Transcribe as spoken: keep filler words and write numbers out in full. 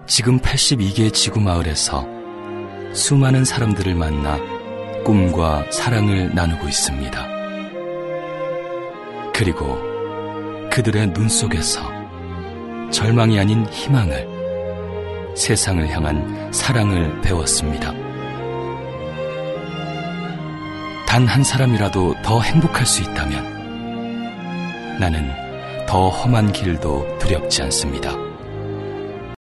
지금 팔십이 개의 지구 마을에서 수많은 사람들을 만나 꿈과 사랑을 나누고 있습니다. 그리고 그들의 눈 속에서 절망이 아닌 희망을, 세상을 향한 사랑을 배웠습니다. 단 한 사람이라도 더 행복할 수 있다면 나는 더 험한 길도 두렵지 않습니다.